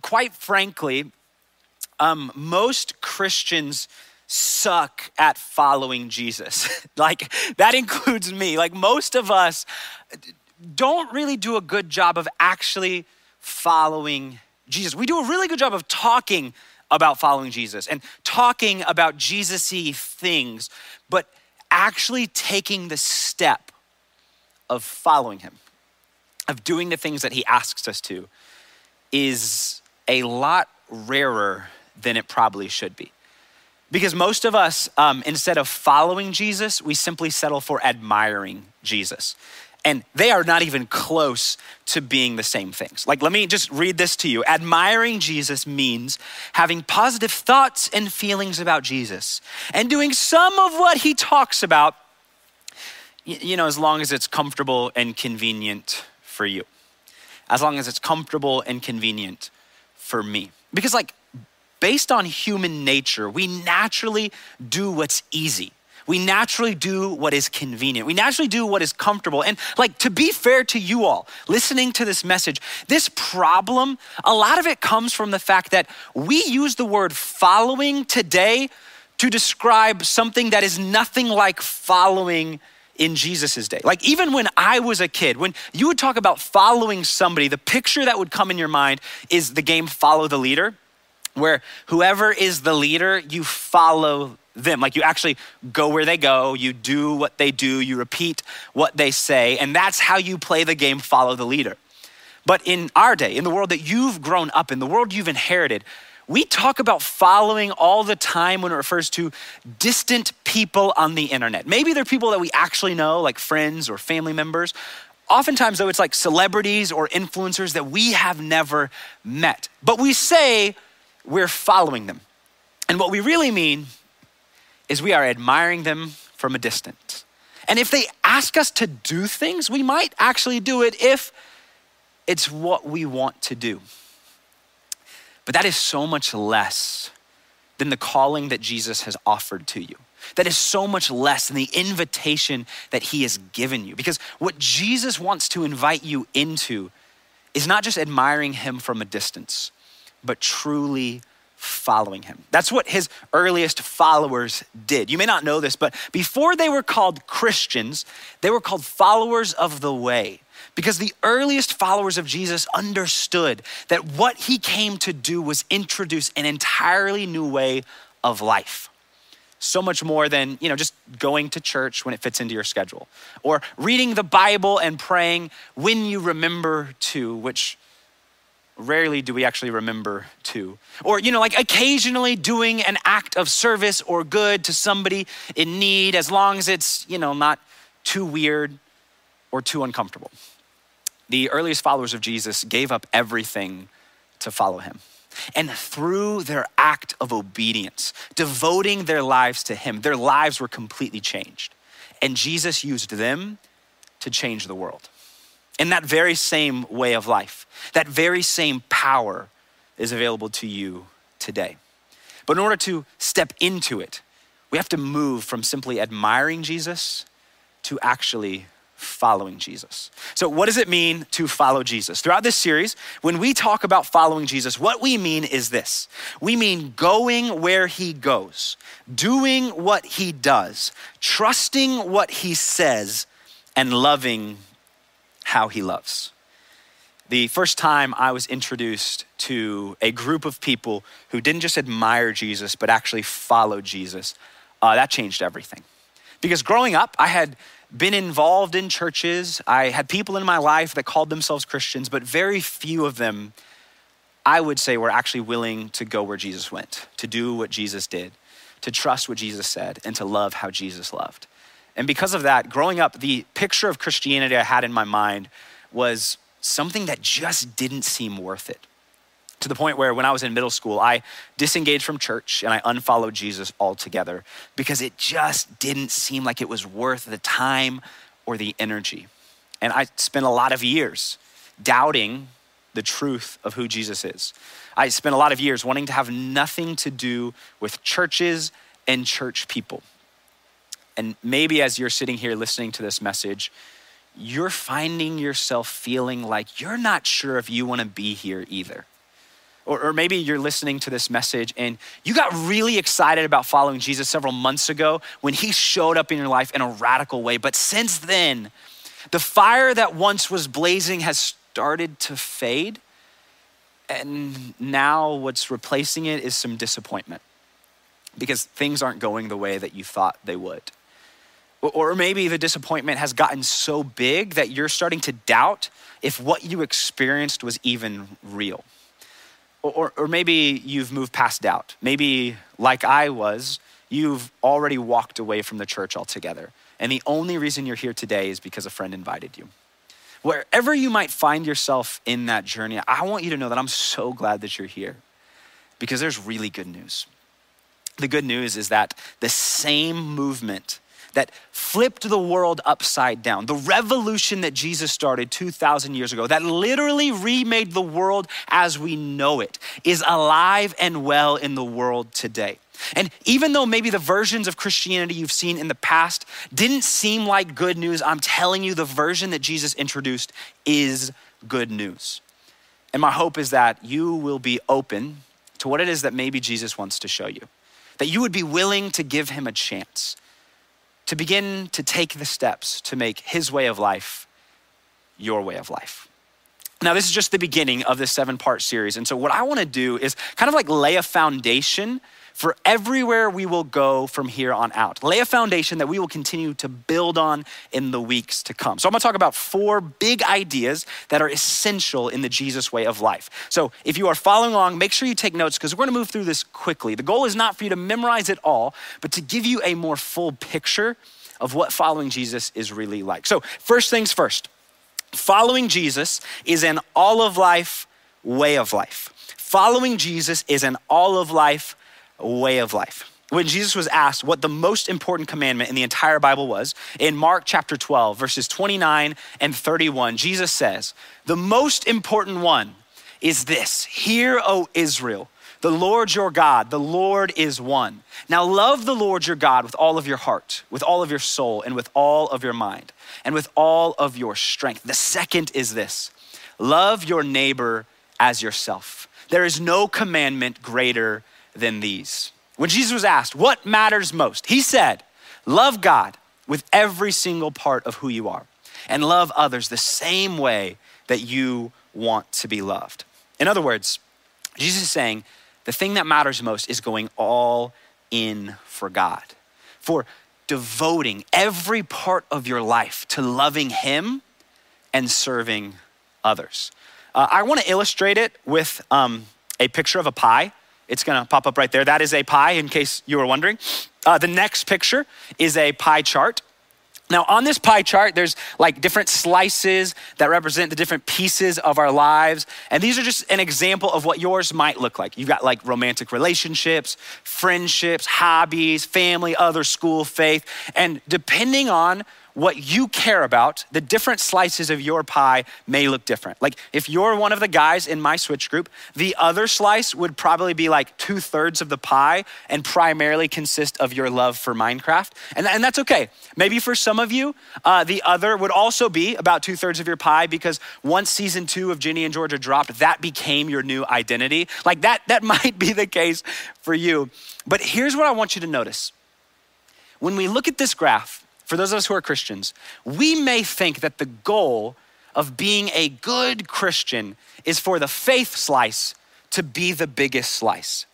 quite frankly, most Christians suck at following Jesus. Like that includes me. Like most of us don't really do a good job of actually following Jesus. We do a really good job of talking about following Jesus and talking about Jesus-y things, but actually taking the step of following him, of doing the things that he asks us to, is a lot rarer than it probably should be. Because most of us, instead of following Jesus, we simply settle for admiring Jesus. And they are not even close to being the same things. Like, let me just read this to you. Admiring Jesus means having positive thoughts and feelings about Jesus and doing some of what he talks about, as long as it's comfortable and convenient for you. As long as it's comfortable and convenient for me. Because based on human nature, we naturally do what's easy. We naturally do what is convenient. We naturally do what is comfortable. And to be fair to you all, listening to this message, this problem, a lot of it comes from the fact that we use the word following today to describe something that is nothing like following in Jesus's day. Even when I was a kid, when you would talk about following somebody, the picture that would come in your mind is the game Follow the Leader, where whoever is the leader, you follow them. You actually go where they go, you do what they do, you repeat what they say, and that's how you play the game Follow the Leader. But in our day, in the world that you've grown up in, the world you've inherited, we talk about following all the time when it refers to distant people on the internet. Maybe they're people that we actually know, like friends or family members. Oftentimes though, it's like celebrities or influencers that we have never met. But we say we're following them. And what we really mean is we are admiring them from a distance. And if they ask us to do things, we might actually do it if it's what we want to do. But that is so much less than the calling that Jesus has offered to you. That is so much less than the invitation that he has given you. Because what Jesus wants to invite you into is not just admiring him from a distance, but truly following him. That's what his earliest followers did. You may not know this, but before they were called Christians, they were called followers of the way. Because the earliest followers of Jesus understood that what he came to do was introduce an entirely new way of life. So much more than, just going to church when it fits into your schedule, or reading the Bible and praying when you remember to, which rarely do we actually remember to. Or, occasionally doing an act of service or good to somebody in need, as long as it's, not too weird or too uncomfortable. The earliest followers of Jesus gave up everything to follow him. And through their act of obedience, devoting their lives to him, their lives were completely changed. And Jesus used them to change the world. In that very same way of life, that very same power is available to you today. But in order to step into it, we have to move from simply admiring Jesus to actually following Jesus. So what does it mean to follow Jesus? Throughout this series, when we talk about following Jesus, what we mean is this. We mean going where he goes, doing what he does, trusting what he says, and loving how he loves. The first time I was introduced to a group of people who didn't just admire Jesus, but actually followed Jesus, that changed everything. Because growing up, I had been involved in churches. I had people in my life that called themselves Christians, but very few of them, I would say, were actually willing to go where Jesus went, to do what Jesus did, to trust what Jesus said, and to love how Jesus loved. And because of that, growing up, the picture of Christianity I had in my mind was something that just didn't seem worth it. To the point where when I was in middle school, I disengaged from church and I unfollowed Jesus altogether because it just didn't seem like it was worth the time or the energy. And I spent a lot of years doubting the truth of who Jesus is. I spent a lot of years wanting to have nothing to do with churches and church people. And maybe as you're sitting here listening to this message, you're finding yourself feeling like you're not sure if you want to be here either. Or maybe you're listening to this message and you got really excited about following Jesus several months ago when he showed up in your life in a radical way. But since then, the fire that once was blazing has started to fade. And now what's replacing it is some disappointment because things aren't going the way that you thought they would. Or maybe the disappointment has gotten so big that you're starting to doubt if what you experienced was even real. Or maybe you've moved past doubt. Maybe, like I was, you've already walked away from the church altogether. And the only reason you're here today is because a friend invited you. Wherever you might find yourself in that journey, I want you to know that I'm so glad that you're here because there's really good news. The good news is that the same movement that flipped the world upside down, the revolution that Jesus started 2,000 years ago, that literally remade the world as we know it, is alive and well in the world today. And even though maybe the versions of Christianity you've seen in the past didn't seem like good news, I'm telling you the version that Jesus introduced is good news. And my hope is that you will be open to what it is that maybe Jesus wants to show you, that you would be willing to give him a chance, to begin to take the steps to make his way of life your way of life. Now, this is just the beginning of this 7-part series. And so what I want to do is kind of like lay a foundation for everywhere we will go from here on out. Lay a foundation that we will continue to build on in the weeks to come. So I'm gonna talk about 4 big ideas that are essential in the Jesus way of life. So if you are following along, make sure you take notes because we're gonna move through this quickly. The goal is not for you to memorize it all, but to give you a more full picture of what following Jesus is really like. So first things first, following Jesus is an all of life way of life. Following Jesus is an all of life way of life. When Jesus was asked what the most important commandment in the entire Bible was, in Mark chapter 12, verses 29 and 31, Jesus says, the most important one is this: hear, O Israel, the Lord your God, the Lord is one. Now love the Lord your God with all of your heart, with all of your soul, and with all of your mind, and with all of your strength. The second is this: love your neighbor as yourself. There is no commandment greater than these. When Jesus was asked what matters most, he said, love God with every single part of who you are and love others the same way that you want to be loved. In other words, Jesus is saying the thing that matters most is going all in for God, for devoting every part of your life to loving him and serving others. I want to illustrate it with a picture of a pie. It's gonna pop up right there. That is a pie, in case you were wondering. The next picture is a pie chart. Now on this pie chart, there's like different slices that represent the different pieces of our lives. And these are just an example of what yours might look like. You've got like romantic relationships, friendships, hobbies, family, other, school, faith. And depending on what you care about, the different slices of your pie may look different. Like if you're one of the guys in my switch group, the other slice would probably be like 2/3 of the pie and primarily consist of your love for Minecraft. And that's okay. Maybe for some of you, the other would also be about 2/3 of your pie because once season 2 of Ginny and Georgia dropped, that became your new identity. Like that might be the case for you. But here's what I want you to notice. When we look at this graph, for those of us who are Christians, we may think that the goal of being a good Christian is for the faith slice to be the biggest slice.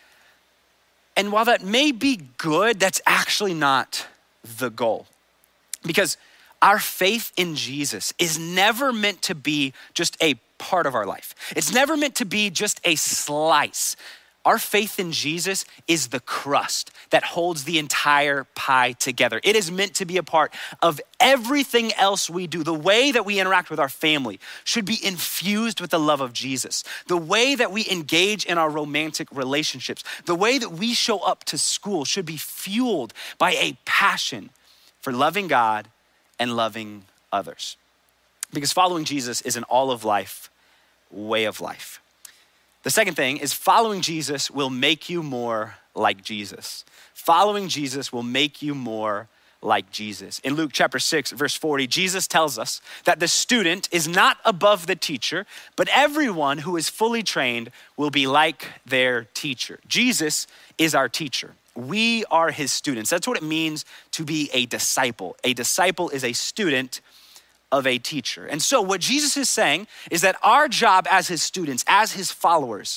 And while that may be good, that's actually not the goal. Because our faith in Jesus is never meant to be just a part of our life. It's never meant to be just a slice. Our faith in Jesus is the crust that holds the entire pie together. It is meant to be a part of everything else we do. The way that we interact with our family should be infused with the love of Jesus. The way that we engage in our romantic relationships, the way that we show up to school should be fueled by a passion for loving God and loving others. Because following Jesus is an all of life way of life. The second thing is following Jesus will make you more like Jesus. Following Jesus will make you more like Jesus. In Luke chapter 6, verse 40, Jesus tells us that the student is not above the teacher, but everyone who is fully trained will be like their teacher. Jesus is our teacher. We are his students. That's what it means to be a disciple. A disciple is a student of a teacher. And so what Jesus is saying is that our job as his students, as his followers,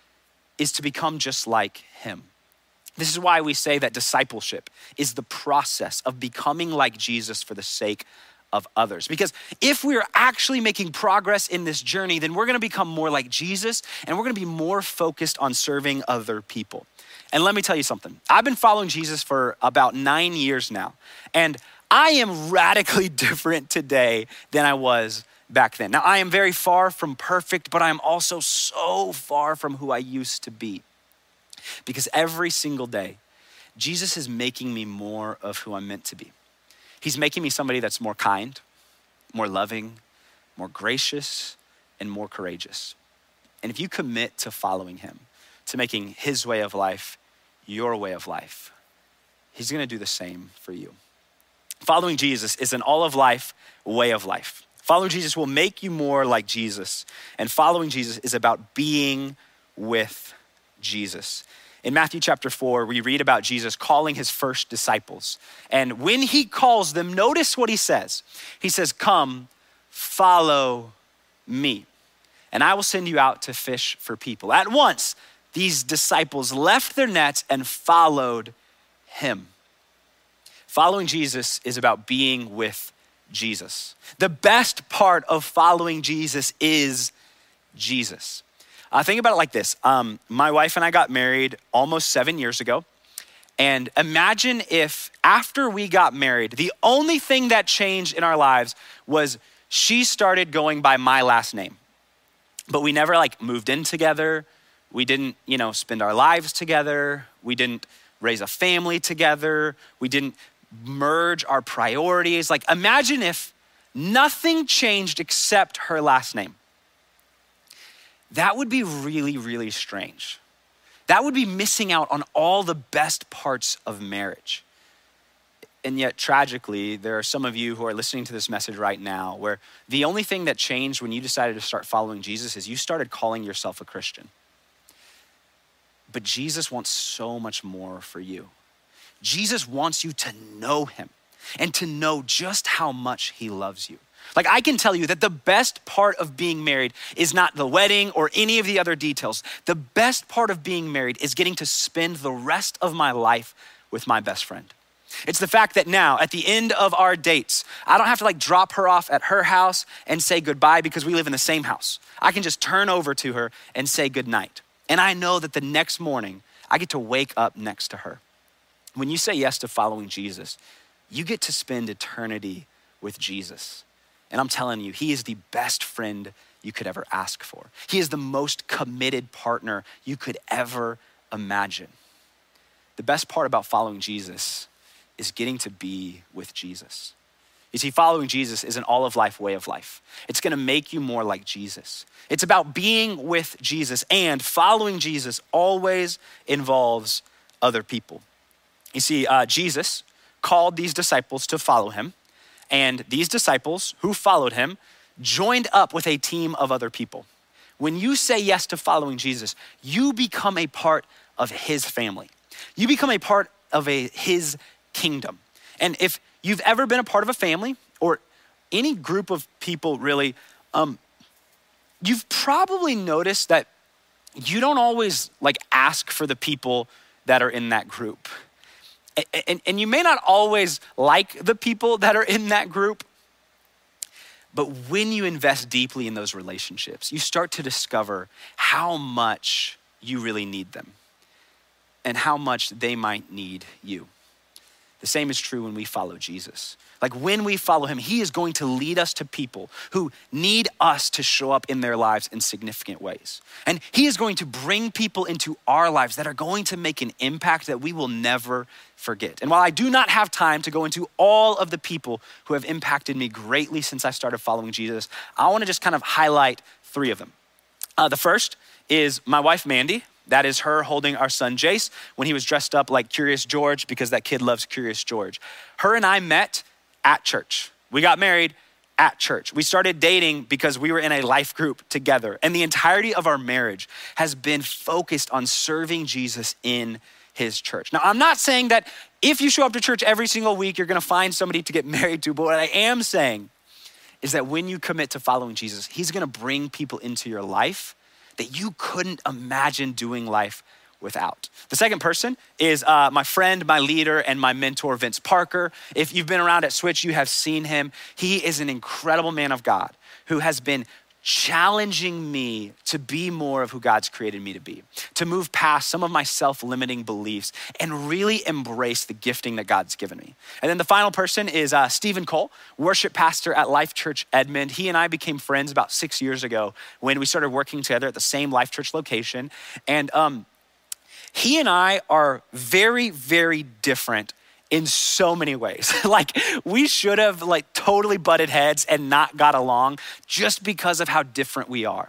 is to become just like him. This is why we say that discipleship is the process of becoming like Jesus for the sake of others. Because if we're actually making progress in this journey, then we're gonna become more like Jesus and we're gonna be more focused on serving other people. And let me tell you something. I've been following Jesus for about 9 years now, and I am radically different today than I was back then. Now, I am very far from perfect, but I am also so far from who I used to be. Because every single day, Jesus is making me more of who I'm meant to be. He's making me somebody that's more kind, more loving, more gracious, and more courageous. And if you commit to following him, to making his way of life your way of life, he's gonna do the same for you. Following Jesus is an all of life way of life. Following Jesus will make you more like Jesus. And following Jesus is about being with Jesus. In Matthew chapter 4, we read about Jesus calling his first disciples. And when he calls them, notice what he says. He says, "Come, follow me, and I will send you out to fish for people." At once, these disciples left their nets and followed him. Following Jesus is about being with Jesus. The best part of following Jesus is Jesus. Think about it like this. My wife and I got married almost 7 years ago. And imagine if after we got married, the only thing that changed in our lives was she started going by my last name. But we never moved in together. We didn't, spend our lives together. We didn't raise a family together. We didn't merge our priorities. Imagine if nothing changed except her last name. That would be really, really strange. That would be missing out on all the best parts of marriage. And yet, tragically, there are some of you who are listening to this message right now where the only thing that changed when you decided to start following Jesus is you started calling yourself a Christian. But Jesus wants so much more for you. Jesus wants you to know him and to know just how much he loves you. I can tell you that the best part of being married is not the wedding or any of the other details. The best part of being married is getting to spend the rest of my life with my best friend. It's the fact that now, at the end of our dates, I don't have to drop her off at her house and say goodbye because we live in the same house. I can just turn over to her and say goodnight. And I know that the next morning, I get to wake up next to her. When you say yes to following Jesus, you get to spend eternity with Jesus. And I'm telling you, he is the best friend you could ever ask for. He is the most committed partner you could ever imagine. The best part about following Jesus is getting to be with Jesus. You see, following Jesus is an all of life way of life. It's gonna make you more like Jesus. It's about being with Jesus, and following Jesus always involves other people. You see, Jesus called these disciples to follow him, and these disciples who followed him joined up with a team of other people. When you say yes to following Jesus, you become a part of his family. You become a part of his kingdom. And if you've ever been a part of a family or any group of people really, you've probably noticed that you don't always ask for the people that are in that group. And you may not always like the people that are in that group, but when you invest deeply in those relationships, you start to discover how much you really need them and how much they might need you. The same is true when we follow Jesus. When we follow him, he is going to lead us to people who need us to show up in their lives in significant ways. And he is going to bring people into our lives that are going to make an impact that we will never forget. And while I do not have time to go into all of the people who have impacted me greatly since I started following Jesus, I wanna just kind of highlight 3 of them. The first is my wife, Mandy. That is her holding our son Jace when he was dressed up like Curious George, because that kid loves Curious George. Her and I met at church. We got married at church. We started dating because we were in a life group together. And the entirety of our marriage has been focused on serving Jesus in his church. Now, I'm not saying that if you show up to church every single week, you're gonna find somebody to get married to, but what I am saying is that when you commit to following Jesus, he's gonna bring people into your life that you couldn't imagine doing life without. The second person is my friend, my leader, and my mentor, Vince Parker. If you've been around at Switch, you have seen him. He is an incredible man of God who has been challenging me to be more of who God's created me to be, to move past some of my self-limiting beliefs and really embrace the gifting that God's given me. And then the final person is Stephen Cole, worship pastor at Life Church Edmond. He and I became friends about 6 years ago when we started working together at the same Life Church location. And he and I are very, very different in so many ways. Like, we should have totally butted heads and not got along just because of how different we are.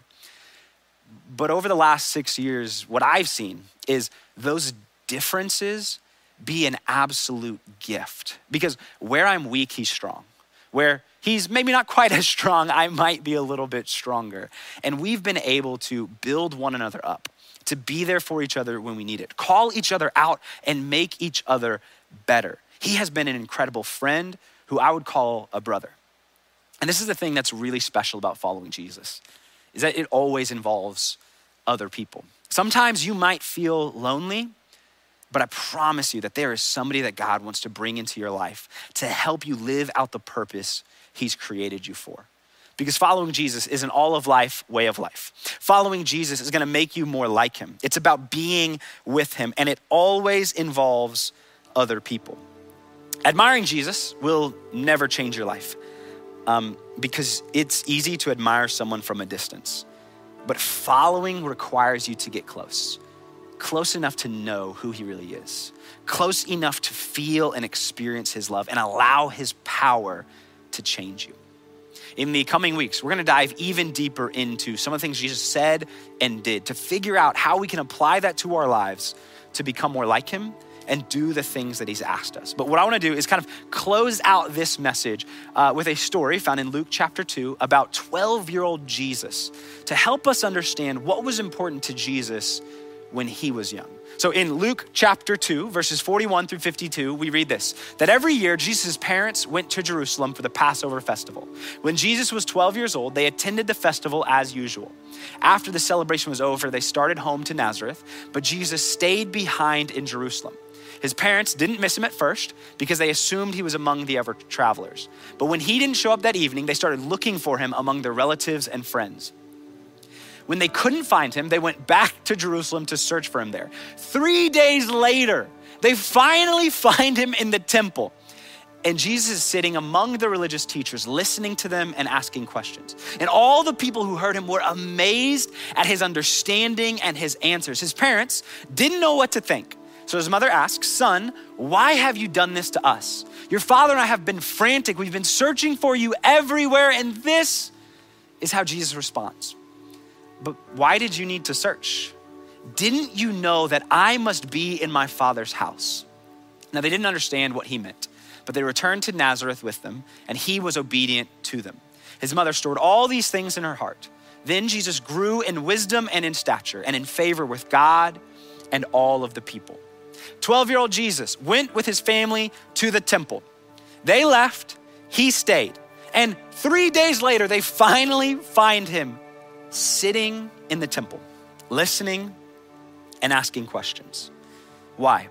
But over the last 6 years, what I've seen is those differences be an absolute gift, because where I'm weak, he's strong. Where he's maybe not quite as strong, I might be a little bit stronger. And we've been able to build one another up, to be there for each other when we need it, call each other out and make each other better. He has been an incredible friend who I would call a brother. And this is the thing that's really special about following Jesus, is that it always involves other people. Sometimes you might feel lonely, but I promise you that there is somebody that God wants to bring into your life to help you live out the purpose he's created you for. Because following Jesus is an all of life way of life. Following Jesus is gonna make you more like him. It's about being with him, and it always involves other people. Admiring Jesus will never change your life because it's easy to admire someone from a distance. But following requires you to get close enough to know who he really is, close enough to feel and experience his love and allow his power to change you. In the coming weeks, we're gonna dive even deeper into some of the things Jesus said and did to figure out how we can apply that to our lives to become more like him and do the things that he's asked us. But what I wanna do is kind of close out this message with a story found in Luke chapter 2 about 12-year-old Jesus to help us understand what was important to Jesus when he was young. So in Luke chapter 2, verses 41 through 52, we read this, that every year Jesus' parents went to Jerusalem for the Passover festival. When Jesus was 12 years old, they attended the festival as usual. After the celebration was over, they started home to Nazareth, but Jesus stayed behind in Jerusalem. His parents didn't miss him at first because they assumed he was among the other travelers. But when he didn't show up that evening, they started looking for him among their relatives and friends. When they couldn't find him, they went back to Jerusalem to search for him there. 3 days later, they finally find him in the temple. And Jesus is sitting among the religious teachers, listening to them and asking questions. And all the people who heard him were amazed at his understanding and his answers. His parents didn't know what to think. So his mother asks, "Son, why have you done this to us? Your father and I have been frantic. We've been searching for you everywhere." And this is how Jesus responds. "But why did you need to search? Didn't you know that I must be in my father's house?" Now they didn't understand what he meant, but they returned to Nazareth with them, and he was obedient to them. His mother stored all these things in her heart. Then Jesus grew in wisdom and in stature and in favor with God and all of the people. 12-year-old Jesus went with his family to the temple. They left, he stayed. And 3 days later, they finally find him sitting in the temple, listening and asking questions. Why?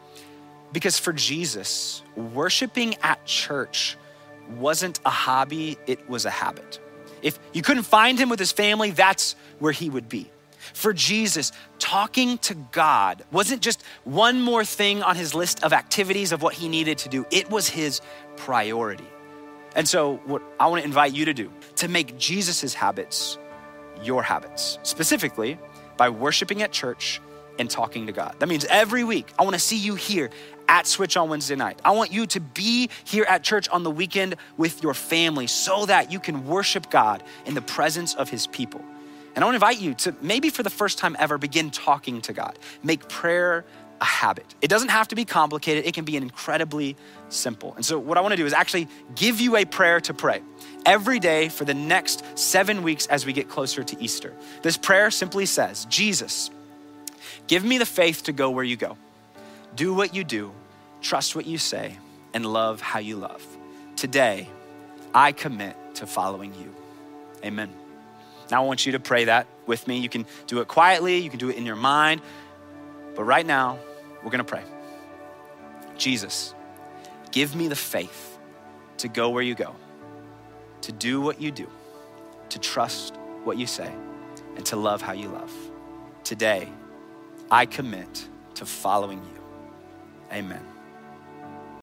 Because for Jesus, worshiping at church wasn't a hobby, it was a habit. If you couldn't find him with his family, that's where he would be. For Jesus, talking to God wasn't just one more thing on his list of activities of what he needed to do. It was his priority. And so what I want to invite you to do, to make Jesus's habits your habits, specifically by worshiping at church and talking to God. That means every week, I want to see you here at Switch on Wednesday night. I want you to be here at church on the weekend with your family so that you can worship God in the presence of his people. And I want to invite you to maybe for the first time ever begin talking to God. Make prayer a habit. It doesn't have to be complicated. It can be incredibly simple. And so what I want to do is actually give you a prayer to pray every day for the next 7 weeks as we get closer to Easter. This prayer simply says, Jesus, give me the faith to go where you go. Do what you do, trust what you say, and love how you love. Today, I commit to following you. Amen. Now I want you to pray that with me. You can do it quietly, you can do it in your mind, but right now, we're gonna pray. Jesus, give me the faith to go where you go, to do what you do, to trust what you say, and to love how you love. Today, I commit to following you. Amen.